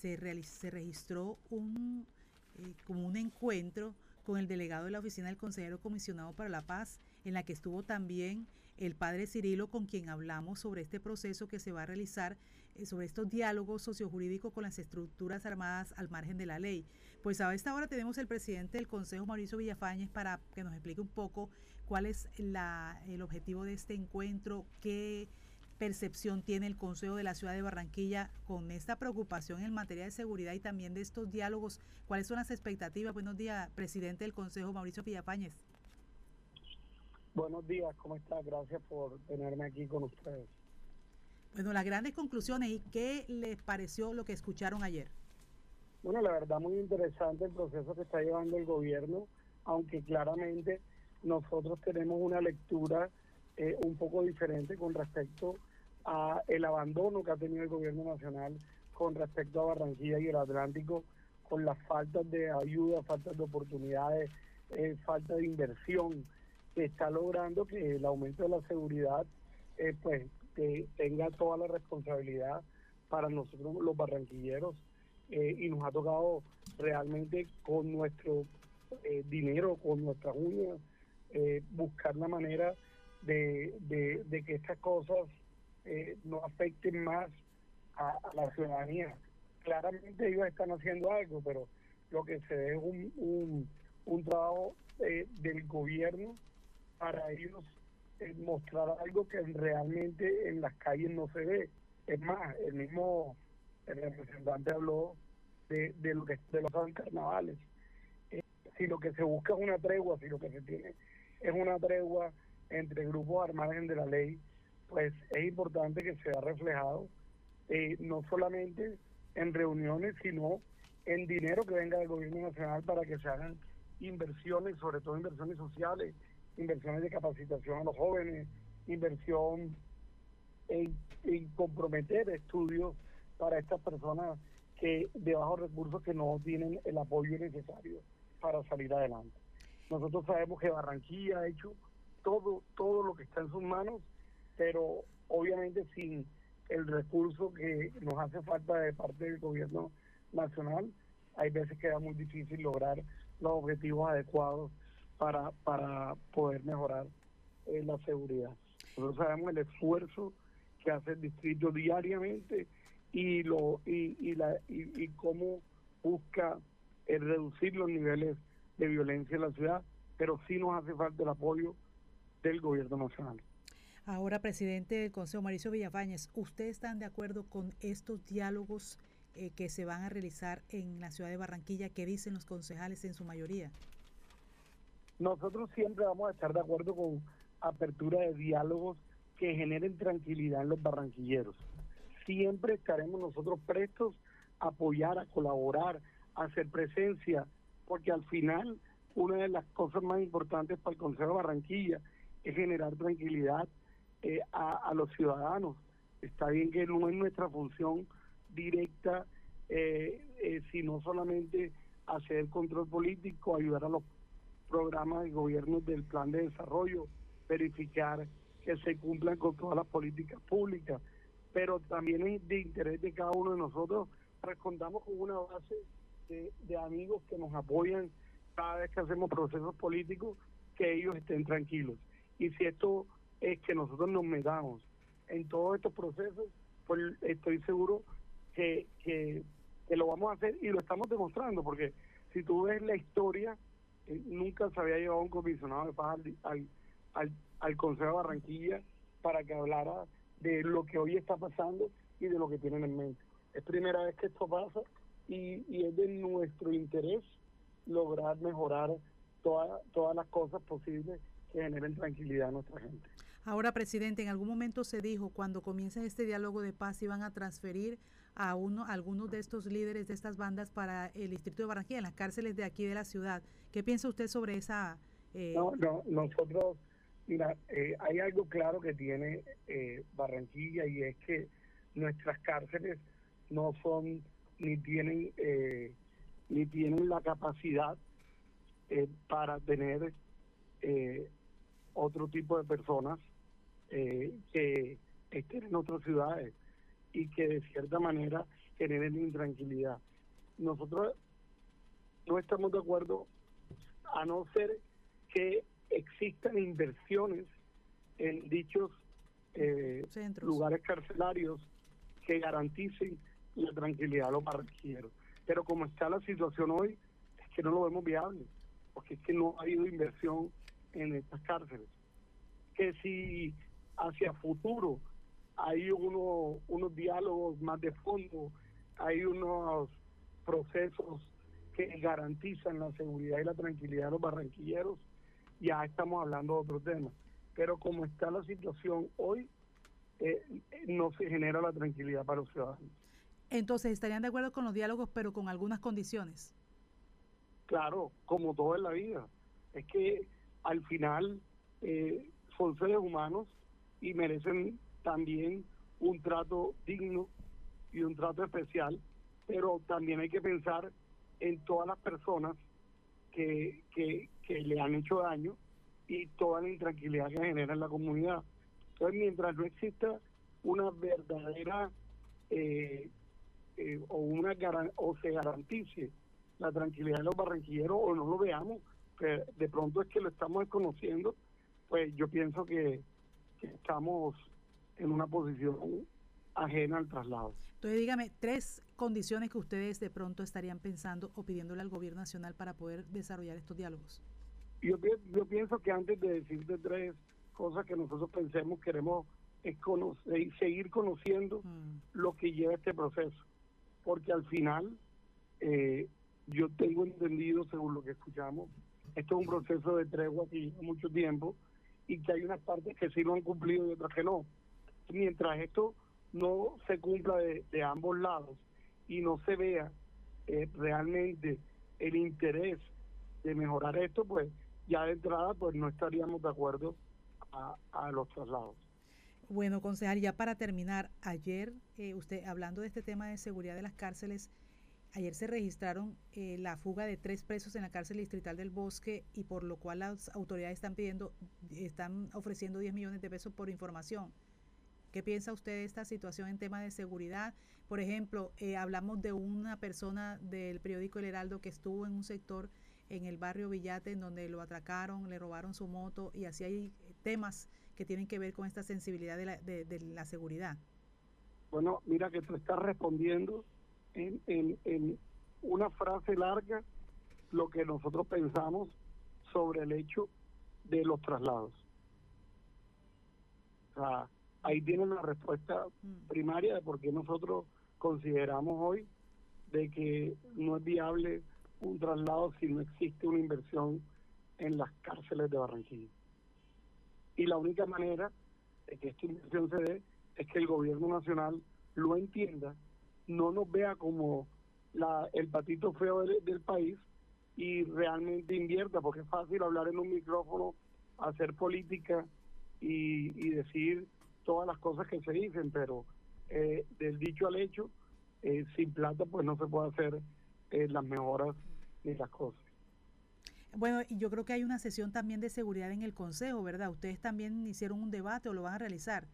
se registró como un encuentro con el delegado de la Oficina del Consejero Comisionado para la Paz, en la que estuvo también el padre Cirilo, con quien hablamos sobre este proceso que se va a realizar, sobre estos diálogos sociojurídicos con las estructuras armadas al margen de la ley. Pues a esta hora tenemos el presidente del Consejo, Mauricio Villafañez, para que nos explique un poco cuál es el objetivo de este encuentro, qué percepción tiene el Consejo de la Ciudad de Barranquilla con esta preocupación en materia de seguridad y también de estos diálogos. ¿Cuáles son las expectativas? Buenos días, presidente del Consejo, Mauricio Villafañez. Buenos días, ¿cómo está? Gracias por tenerme aquí con ustedes. Bueno, las grandes conclusiones y qué les pareció lo que escucharon ayer. Bueno, la verdad muy interesante el proceso que está llevando el gobierno, aunque claramente nosotros tenemos una lectura un poco diferente con respecto a el abandono que ha tenido el gobierno nacional con respecto a Barranquilla y el Atlántico, con las faltas de ayuda, faltas de oportunidades, falta de inversión, que está logrando que el aumento de la seguridad pues tenga toda la responsabilidad para nosotros los barranquilleros, y nos ha tocado realmente con nuestro dinero, con nuestras uñas, buscar la manera de que estas cosas no afecten más a la ciudadanía. Claramente ellos están haciendo algo, pero lo que se ve es un trabajo del gobierno para ellos mostrar algo que realmente en las calles no se ve. Es más, el representante habló de los carnavales. Si lo que se busca es una tregua, si lo que se tiene es una tregua entre grupos al margen de la ley, pues es importante que sea reflejado no solamente en reuniones, sino en dinero que venga del gobierno nacional para que se hagan inversiones, sobre todo inversiones sociales, inversiones de capacitación a los jóvenes, inversión en comprometer estudios para estas personas que de bajos recursos que no tienen el apoyo necesario para salir adelante. Nosotros sabemos que Barranquilla ha hecho todo lo que está en sus manos, pero obviamente sin el recurso que nos hace falta de parte del gobierno nacional, hay veces que es muy difícil lograr los objetivos adecuados para poder mejorar la seguridad. Nosotros sabemos el esfuerzo que hace el distrito diariamente y cómo busca reducir los niveles de violencia en la ciudad, pero sí nos hace falta el apoyo del gobierno nacional. Ahora, presidente del Consejo, Mauricio Villafañez, ¿ustedes están de acuerdo con estos diálogos que se van a realizar en la ciudad de Barranquilla? ¿Qué dicen los concejales en su mayoría? Nosotros siempre vamos a estar de acuerdo con apertura de diálogos que generen tranquilidad en los barranquilleros. Siempre estaremos nosotros prestos a apoyar, a colaborar, a hacer presencia, porque al final una de las cosas más importantes para el Consejo de Barranquilla es generar tranquilidad a los ciudadanos. Está bien que no es nuestra función directa, sino solamente hacer control político, ayudar a los programas de gobierno del plan de desarrollo, verificar que se cumplan con todas las políticas públicas, pero también es de interés de cada uno de nosotros, pues contamos con una base de amigos que nos apoyan cada vez que hacemos procesos políticos, que ellos estén tranquilos. Y si esto es que nosotros nos metamos en todos estos procesos, pues estoy seguro que lo vamos a hacer y lo estamos demostrando, porque si tú ves la historia, nunca se había llevado un comisionado de paz al Consejo de Barranquilla para que hablara de lo que hoy está pasando y de lo que tienen en mente. Es primera vez que esto pasa y es de nuestro interés lograr mejorar todas las cosas posibles que generen tranquilidad a nuestra gente. Ahora, presidente, en algún momento se dijo, cuando comience este diálogo de paz, iban a transferir a algunos de estos líderes de estas bandas para el distrito de Barranquilla, en las cárceles de aquí de la ciudad. ¿Qué piensa usted sobre esa? Nosotros, mira, hay algo claro que tiene Barranquilla, y es que nuestras cárceles no son ni tienen la capacidad para tener otro tipo de personas que estén en otras ciudades y que de cierta manera generen intranquilidad. Nosotros no estamos de acuerdo a no ser que existan inversiones en dichos lugares carcelarios que garanticen la tranquilidad a los barranquilleros. Pero como está la situación hoy, es que no lo vemos viable, porque es que no ha habido inversión en estas cárceles. Que si hacia futuro hay unos diálogos más de fondo, hay unos procesos que garantizan la seguridad y la tranquilidad de los barranquilleros, ya estamos hablando de otro tema. Pero como está la situación hoy, no se genera la tranquilidad para los ciudadanos. Entonces, ¿estarían de acuerdo con los diálogos, pero con algunas condiciones? Claro, como todo en la vida. Es que al final son seres humanos y merecen también un trato digno y un trato especial, pero también hay que pensar en todas las personas que le han hecho daño y toda la intranquilidad que genera en la comunidad. Entonces, mientras no exista una verdadera o se garantice la tranquilidad de los barranquilleros o no lo veamos, que de pronto es que lo estamos desconociendo, pues yo pienso que estamos en una posición ajena al traslado. Entonces, dígame, 3 condiciones que ustedes de pronto estarían pensando o pidiéndole al gobierno nacional para poder desarrollar estos diálogos. Yo pienso que antes de decirte 3 cosas que nosotros pensemos, queremos es conocer y seguir conociendo lo que lleva este proceso, porque al final yo tengo entendido, según lo que escuchamos, esto es un proceso de tregua que lleva mucho tiempo y que hay unas partes que sí lo han cumplido y otras que no. Mientras esto no se cumpla de ambos lados y no se vea realmente el interés de mejorar esto, pues ya de entrada pues no estaríamos de acuerdo a los traslados. Bueno, concejal, ya para terminar, ayer usted hablando de este tema de seguridad de las cárceles, ayer se registraron la fuga de 3 presos en la cárcel distrital del Bosque y por lo cual las autoridades están ofreciendo 10 millones de pesos por información. ¿Qué piensa usted de esta situación en tema de seguridad? Por ejemplo, hablamos de una persona del periódico El Heraldo que estuvo en un sector en el barrio Villate en donde lo atracaron, le robaron su moto y así hay temas que tienen que ver con esta sensibilidad de la seguridad. Bueno, mira que tú estás respondiendo en una frase larga lo que nosotros pensamos sobre el hecho de los traslados. O sea, ahí tienen la respuesta primaria de por qué nosotros consideramos hoy de que no es viable un traslado si no existe una inversión en las cárceles de Barranquilla. Y la única manera de que esta inversión se dé es que el gobierno nacional lo entienda, no nos vea como el patito feo del país y realmente invierta, porque es fácil hablar en un micrófono, hacer política y decir todas las cosas que se dicen, pero del dicho al hecho, sin plata pues no se puede hacer las mejoras ni las cosas. Bueno, y yo creo que hay una sesión también de seguridad en el Consejo, ¿verdad? ¿Ustedes también hicieron un debate o lo van a realizar?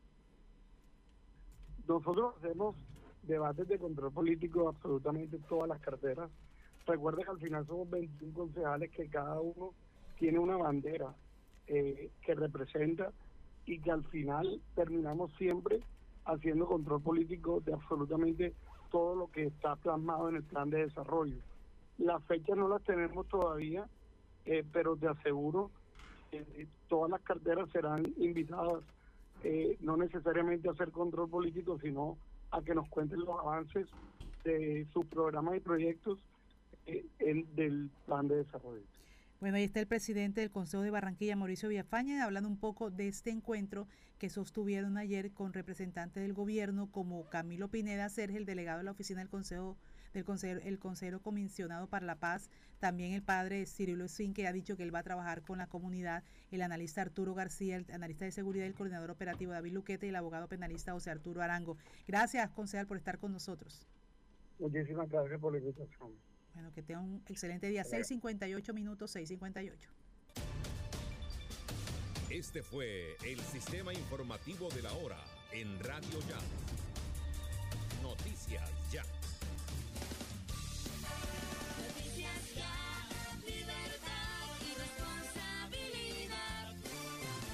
Nosotros hacemos debates de control político absolutamente todas las carteras. Recuerda que al final somos 21 concejales que cada uno tiene una bandera que representa y que al final terminamos siempre haciendo control político de absolutamente todo lo que está plasmado en el plan de desarrollo. Las fechas no las tenemos todavía, pero te aseguro que todas las carteras serán invitadas, no necesariamente a hacer control político, sino a que nos cuenten los avances de sus programas y proyectos del plan de desarrollo. Bueno, ahí está el presidente del Consejo de Barranquilla, Mauricio Villafañe, hablando un poco de este encuentro que sostuvieron ayer con representantes del gobierno como Camilo Pineda Serge, el delegado de la oficina del Consejo, el consejero comisionado para la paz, también el padre Cirilo Swin, que ha dicho que él va a trabajar con la comunidad, el analista Arturo García, el analista de seguridad y el coordinador operativo David Luquete y el abogado penalista José Arturo Arango. Gracias, concejal, por estar con nosotros. Muchísimas gracias por la invitación. Bueno, que tenga un excelente día. 6:58 minutos, 6:58. Este fue el sistema informativo de la hora en Radio Ya. Noticias Ya.